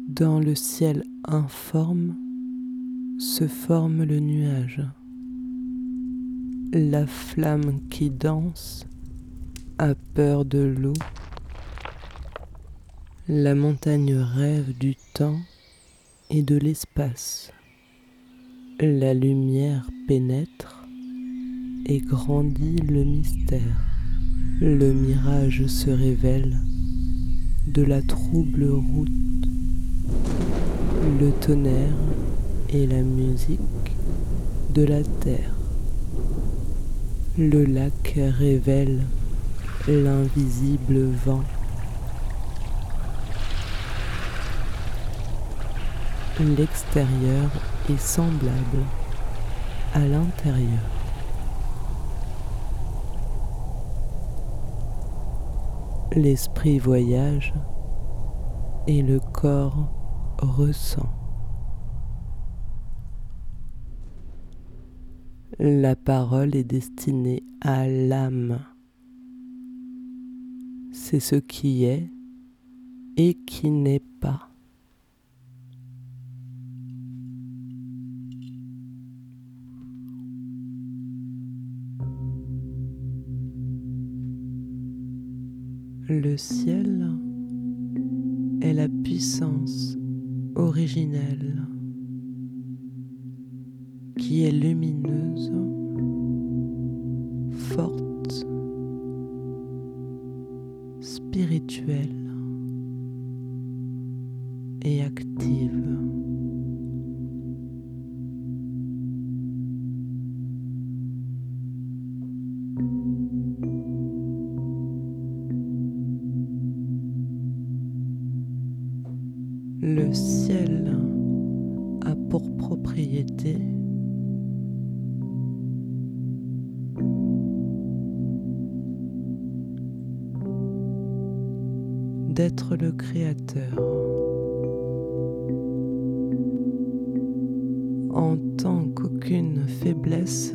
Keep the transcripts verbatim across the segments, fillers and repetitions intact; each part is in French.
Dans le ciel informe se forme le nuage, la flamme qui danse a peur de l'eau, la montagne rêve du temps et de l'espace, la lumière pénètre et grandit le mystère, le mirage se révèle de la trouble route, le tonnerre et la musique de la terre. Le lac révèle l'invisible vent. L'extérieur est semblable à l'intérieur. L'esprit voyage et le corps ressent. La parole est destinée à l'âme. C'est ce qui est et qui n'est pas. Le ciel est la puissance originelle qui est lumineuse, forte, spirituelle et active. Le ciel a pour propriété d'être le créateur. En tant qu'aucune faiblesse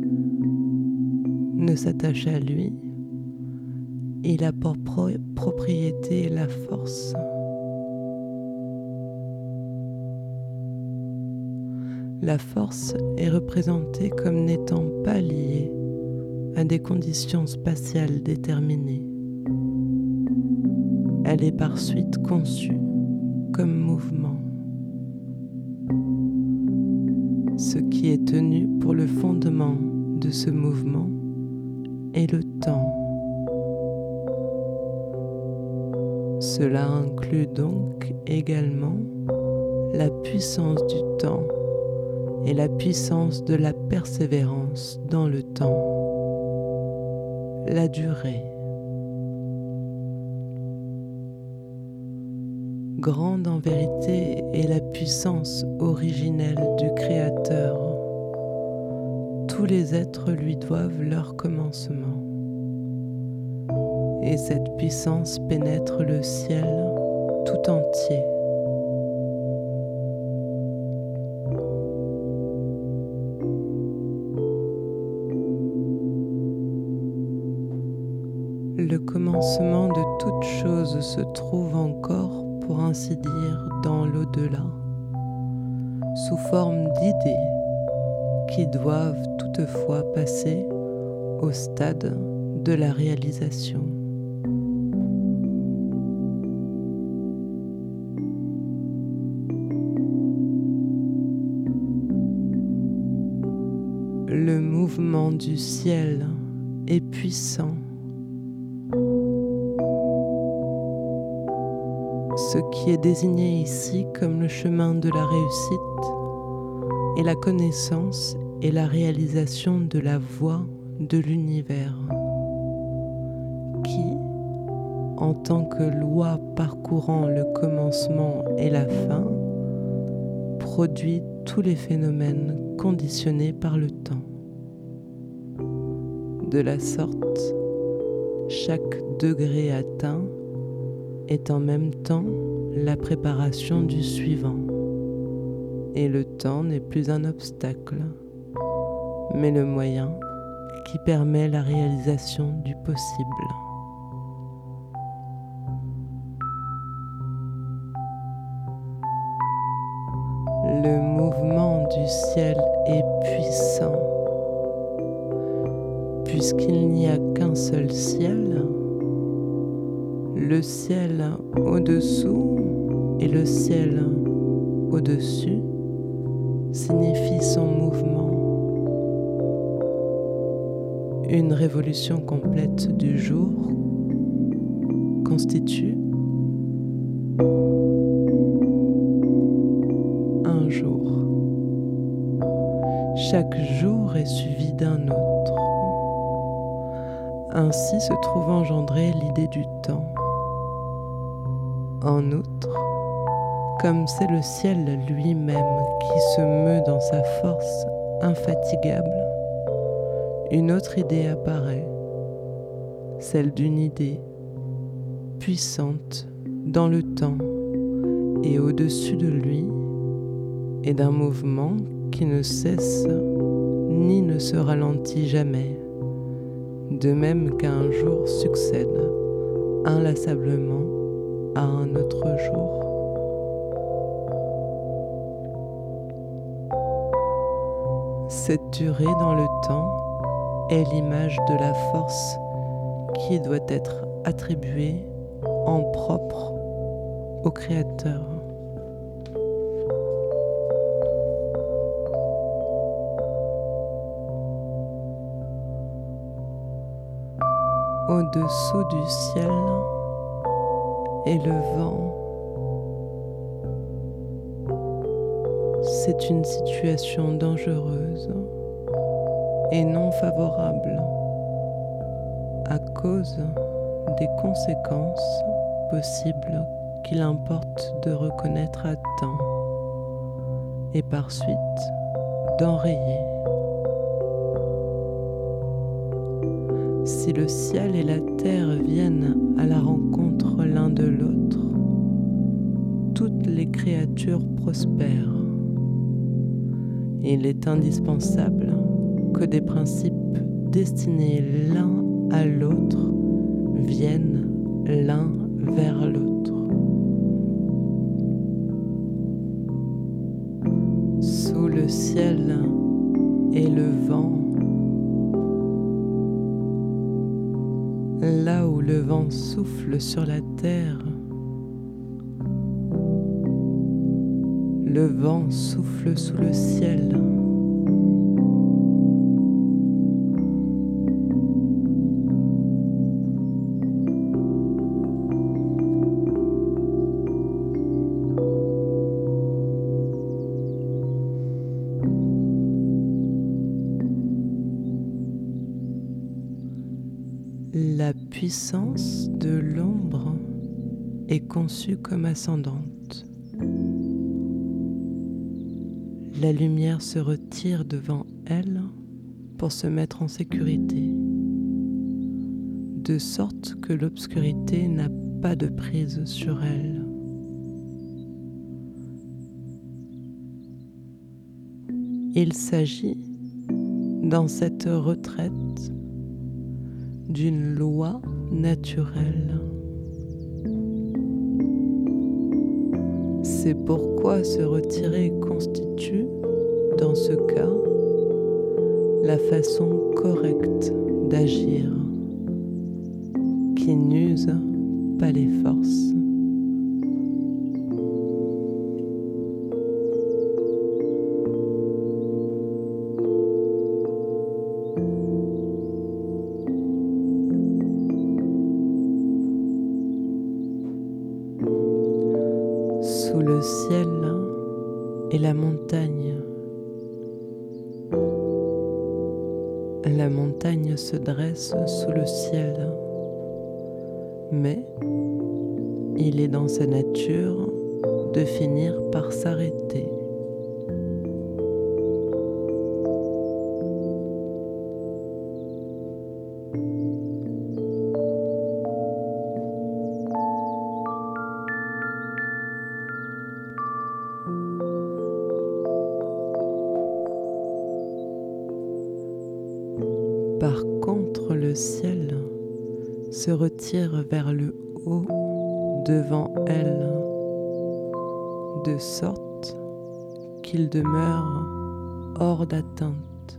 ne s'attache à lui, il a pour pro- propriété la force. La force est représentée comme n'étant pas liée à des conditions spatiales déterminées. Elle est par suite conçue comme mouvement. Ce qui est tenu pour le fondement de ce mouvement est le temps. Cela inclut donc également la puissance du temps et la puissance de la persévérance dans le temps, la durée. Grande en vérité est la puissance originelle du Créateur. Tous les êtres lui doivent leur commencement. Et cette puissance pénètre le ciel tout entier. Le commencement de toute chose se trouve encore, pour ainsi dire, dans l'au-delà, sous forme d'idées qui doivent toutefois passer au stade de la réalisation. Le mouvement du ciel est puissant. Ce qui est désigné ici comme le chemin de la réussite est la connaissance et la réalisation de la voie de l'univers qui, en tant que loi parcourant le commencement et la fin, produit tous les phénomènes conditionnés par le temps. De la sorte, chaque degré atteint est en même temps la préparation du suivant, et le temps n'est plus un obstacle, mais le moyen qui permet la réalisation du possible. Le mouvement du ciel est puissant, puisqu'il n'y a qu'un seul ciel, le ciel au-dessous et le ciel au-dessus signifient son mouvement. Une révolution complète du jour constitue un jour. Chaque jour est suivi d'un autre. Ainsi se trouve engendrée l'idée du temps. En outre, comme c'est le ciel lui-même qui se meut dans sa force infatigable, une autre idée apparaît, celle d'une idée puissante dans le temps et au-dessus de lui, et d'un mouvement qui ne cesse ni ne se ralentit jamais, de même qu'un jour succède inlassablement à un autre jour. Cette durée dans le temps est l'image de la force qui doit être attribuée en propre au Créateur. Au-dessous du ciel est le vent. C'est une situation dangereuse et non favorable à cause des conséquences possibles qu'il importe de reconnaître à temps et par suite d'enrayer. Si le ciel et la terre viennent à la rencontre l'un de l'autre, toutes les créatures prospèrent. Il est indispensable que des principes destinés l'un à l'autre viennent l'un vers l'autre. Sous le ciel et le vent, là où le vent souffle sur la terre, le vent souffle sous le ciel. La puissance de l'ombre est conçue comme ascendante. La lumière se retire devant elle pour se mettre en sécurité, de sorte que l'obscurité n'a pas de prise sur elle. Il s'agit, dans cette retraite, d'une loi naturelle. C'est pourquoi se retirer constitue, dans ce cas, la façon correcte d'agir, qui n'use pas les forces. Sous le ciel et la montagne. La montagne se dresse sous le ciel, mais il est dans sa nature de finir par s'arrêter. Par contre, le ciel se retire vers le haut devant elle, de sorte qu'il demeure hors d'atteinte.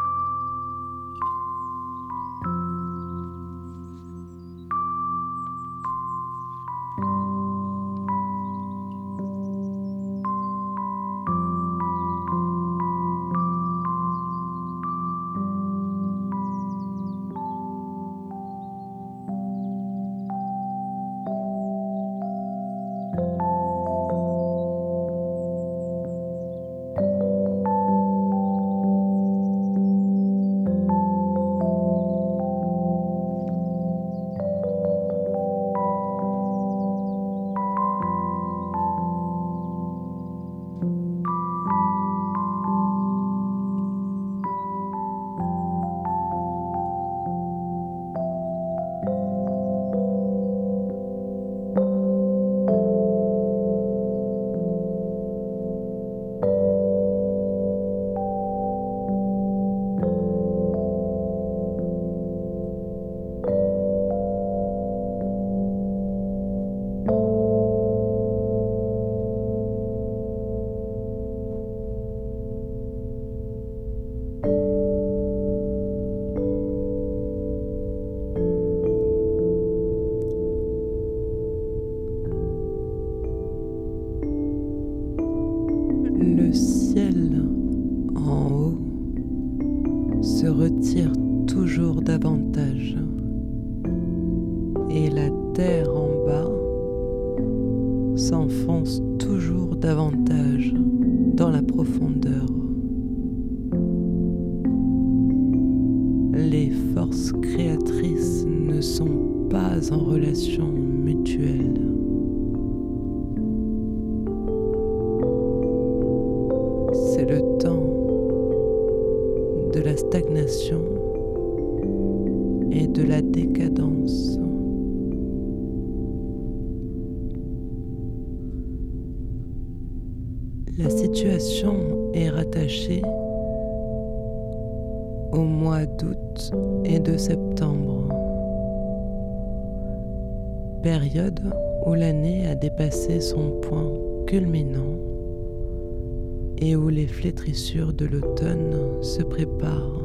Le ciel en haut se retire toujours davantage et la terre en bas s'enfonce toujours davantage dans la profondeur. Les forces créatrices ne sont pas en relation mutuelle. C'est le temps de la stagnation et de la décadence. La situation est rattachée au mois d'août et de septembre, période où l'année a dépassé son point culminant et où les flétrissures de l'automne se préparent.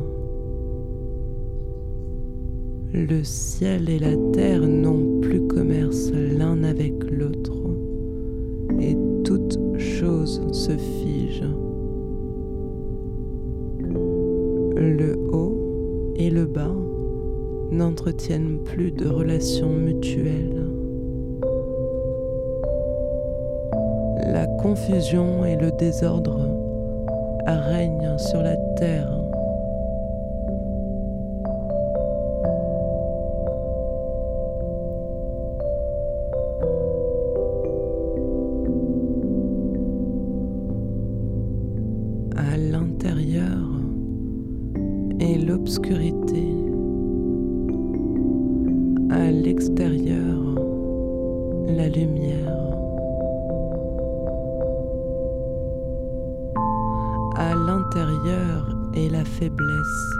Le ciel et la terre n'ont plus commerce l'un avec l'autre et toute chose se fige. Le haut et le bas n'entretiennent plus de relations mutuelles. La confusion et le désordre règnent sur la terre. À l'intérieur est l'obscurité. À l'extérieur, la lumière. À l'intérieur est la faiblesse.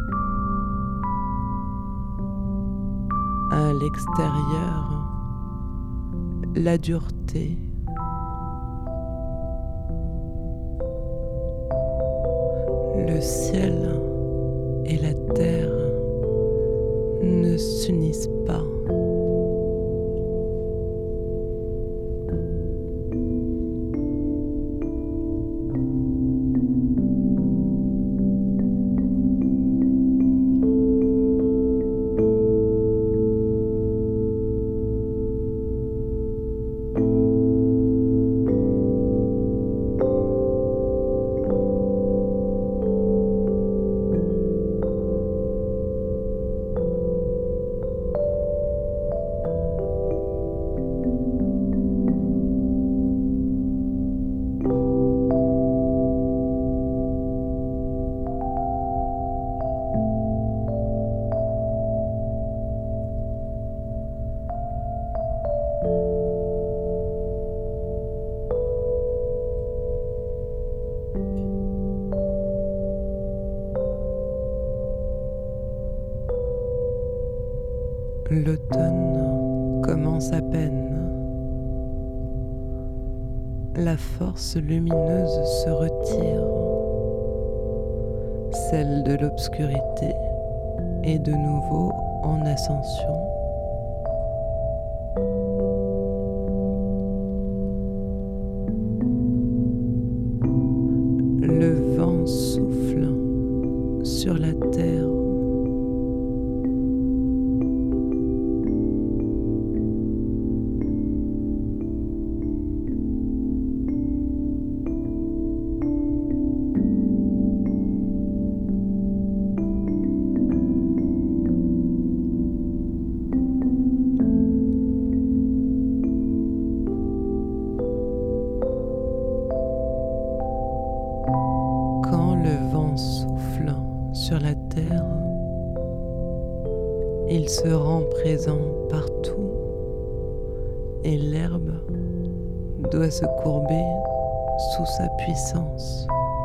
À l'extérieur, la dureté. Le ciel et la terre ne s'unissent pas. L'automne commence à peine. la force lumineuse se retire. Celle de l'obscurité est de nouveau en ascension. Le vent souffle sur la terre. Sur la terre, il se rend présent partout et l'herbe doit se courber sous sa puissance.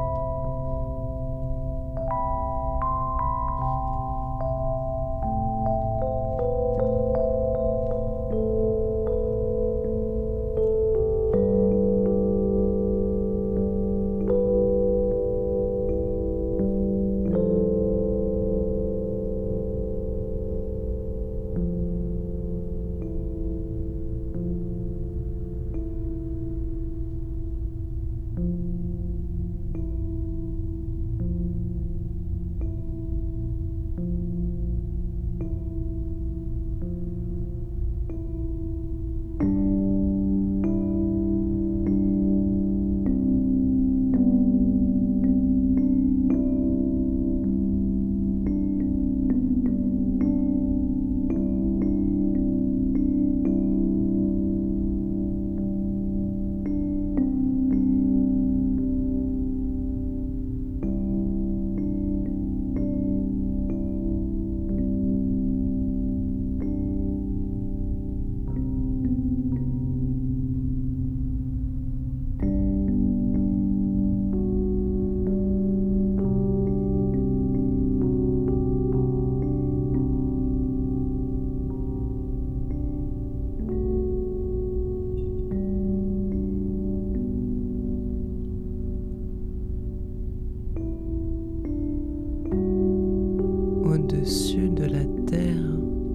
Au-dessus de la terre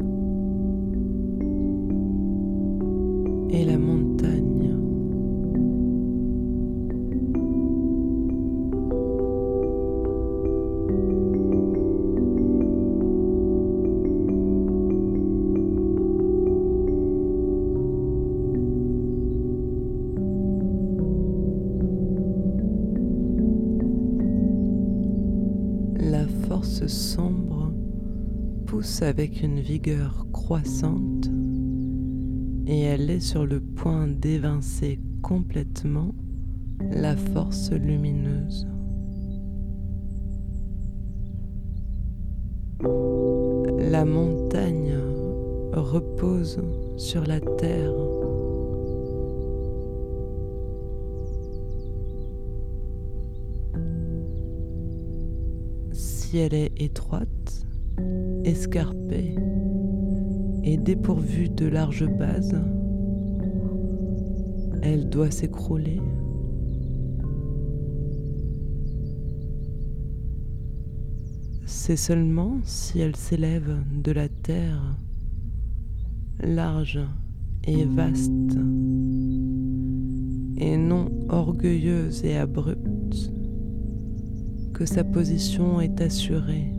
et la montagne. La force sombre pousse avec une vigueur croissante et elle est sur le point d'évincer complètement la force lumineuse. La montagne repose sur la terre. Si elle est étroite, escarpée et dépourvue de larges bases, elle doit s'écrouler. C'est seulement si elle s'élève de la terre, large et vaste, et non orgueilleuse et abrupte, que sa position est assurée.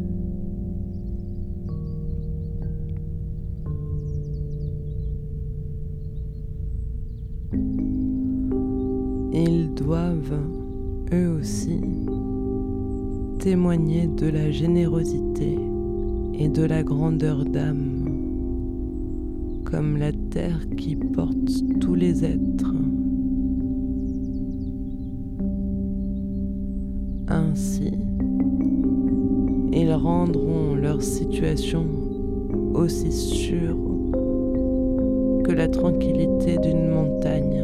Ils doivent, eux aussi, témoigner de la générosité et de la grandeur d'âme, comme la terre qui porte tous les êtres. Ainsi, ils rendront leur situation aussi sûre que la tranquillité d'une montagne.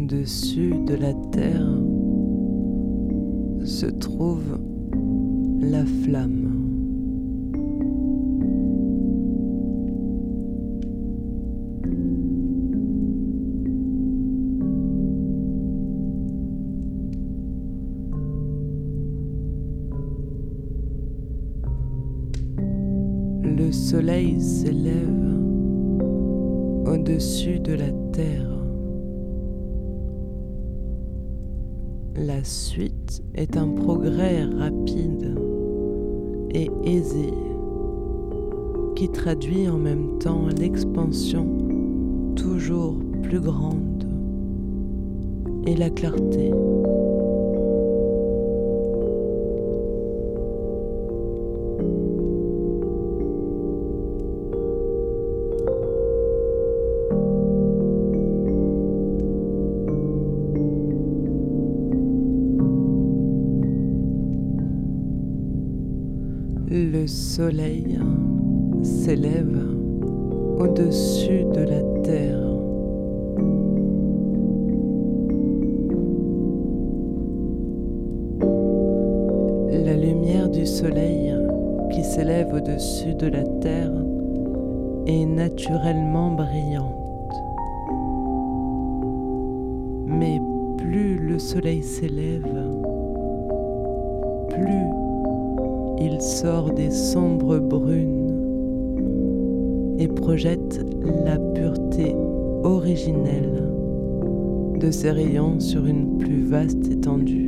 Au-dessus de la terre se trouve la flamme. Le soleil s'élève au-dessus de la terre. La suite est un progrès rapide et aisé qui traduit en même temps l'expansion toujours plus grande et la clarté. Le soleil s'élève au-dessus de la terre. La lumière du soleil qui s'élève au-dessus de la terre est naturellement brillante. Mais plus le soleil s'élève, plus il sort des sombres brunes et projette la pureté originelle de ses rayons sur une plus vaste étendue.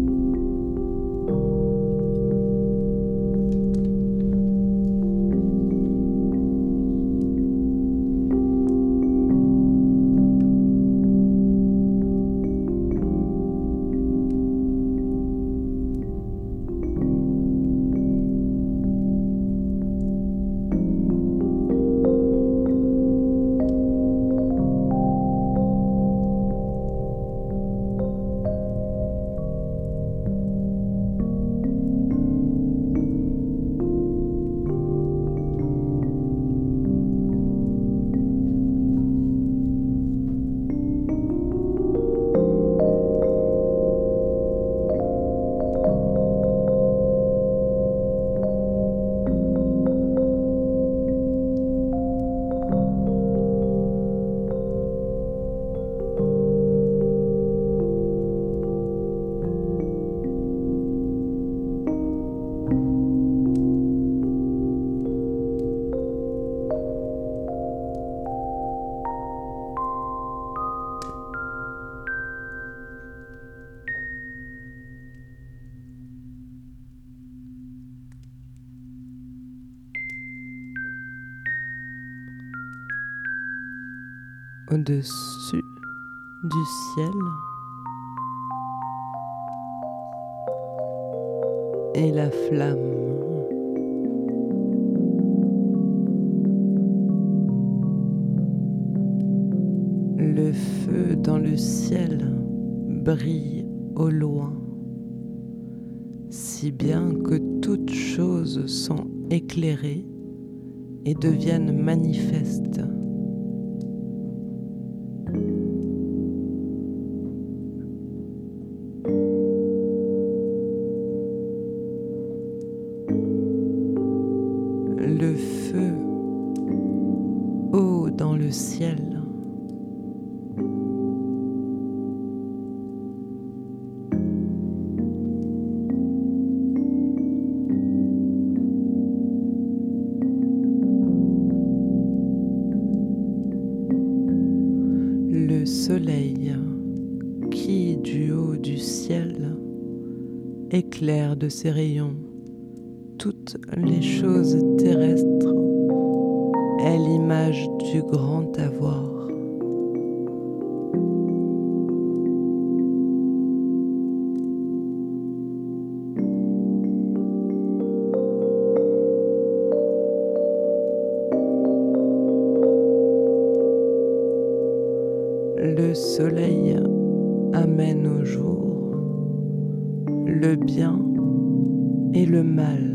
Au-dessus du ciel et la flamme. Le feu dans le ciel brille au loin, si bien que toutes choses sont éclairées et deviennent manifestes. Le feu haut dans le ciel. Le soleil qui, du haut du ciel, éclaire de ses rayons toutes les choses terrestres est l'image du grand avoir. Le soleil amène au jour le bien et le mal.